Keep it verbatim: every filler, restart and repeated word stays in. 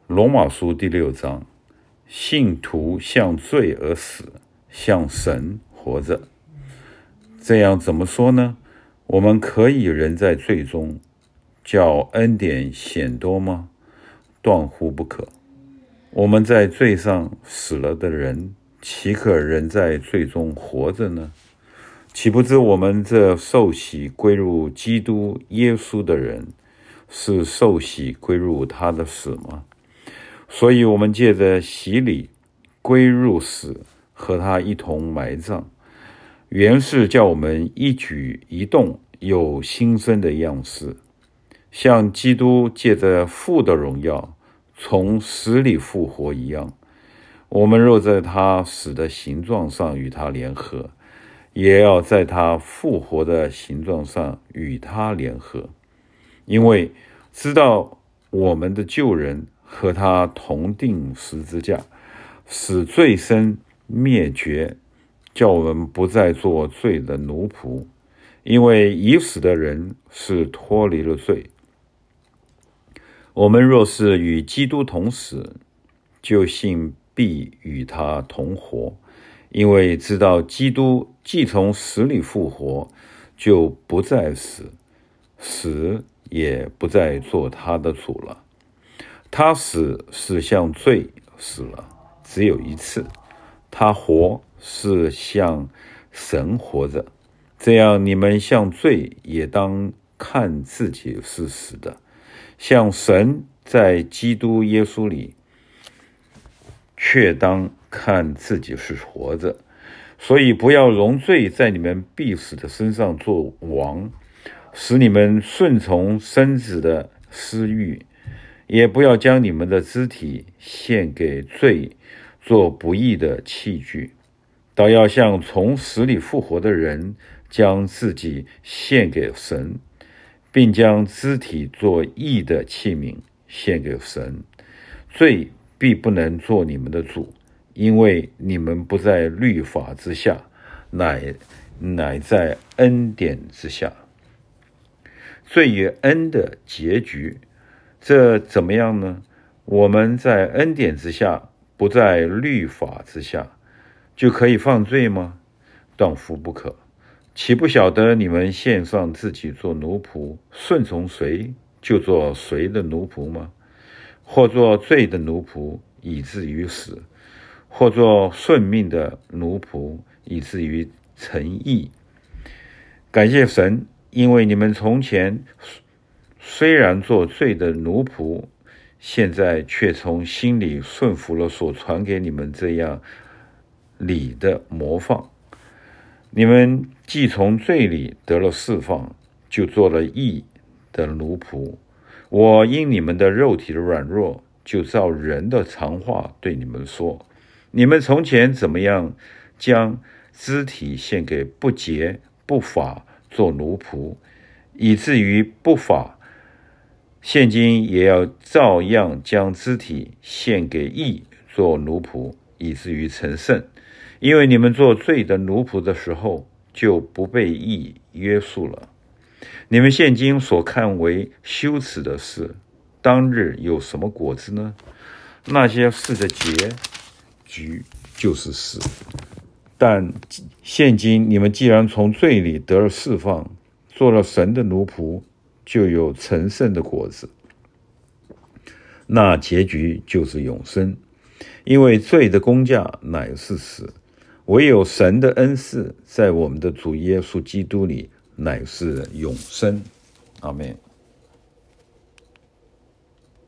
罗马书第六章，信徒向罪而死，向神活着。这样怎么说呢？我们可以仍在罪中，叫恩典显多吗？断乎不可。我们在罪上死了的人，岂可仍在罪中活着呢？岂不知我们这受洗归入基督耶稣的人，是受洗归入他的死吗？所以我们借着洗礼归入死，和他一同埋葬，原是叫我们一举一动有新生的样式，像基督借着父的荣耀从死里复活一样。我们若在他死的形状上与他联合，也要在他复活的形状上与他联合，因为知道我们的旧人和他同定十字架，使罪身灭绝，叫我们不再做罪的奴仆。因为已死的人是脱离了罪。我们若是与基督同死，就信必与他同活。因为知道基督既从死里复活，就不再死，死也不再做他的主了。他死是向罪死了，只有一次；他活是向神活着。这样你们向罪也当看自己是死的，向神在基督耶稣里却当看自己是活着。所以不要容罪在你们必死的身上做王，使你们顺从身子的私欲，也不要将你们的肢体献给罪做不义的器具，倒要像从死里复活的人，将自己献给神，并将肢体做义的器皿献给神。罪必不能做你们的主，因为你们不在律法之下，乃乃在恩典之下。罪与恩的结局，这怎么样呢？我们在恩典之下，不在律法之下，就可以犯罪吗？断乎不可。岂不晓得你们献上自己做奴仆，顺从谁就做谁的奴仆吗？或做罪的奴仆，以至于死；或做顺命的奴仆，以至于成义。感谢神，因为你们从前虽然做罪的奴仆，现在却从心里顺服了所传给你们这样理的模范。你们既从罪里得了释放，就做了义的奴仆。我因你们的肉体的软弱，就照人的常话对你们说：你们从前怎么样将肢体献给不洁不法做奴仆，以至于不法，现今也要照样将肢体献给义做奴仆，以至于成圣。因为你们做罪的奴仆的时候，就不被义约束了。你们现今所看为羞耻的事，当日有什么果子呢？那些事的结局就是死。但现今你们既然从罪里得了释放，做了神的奴仆，就有成圣的果子。那结局就是永生。因为罪的工价乃是死，唯有神的恩赐在我们的主耶稣基督里乃是永生。阿们。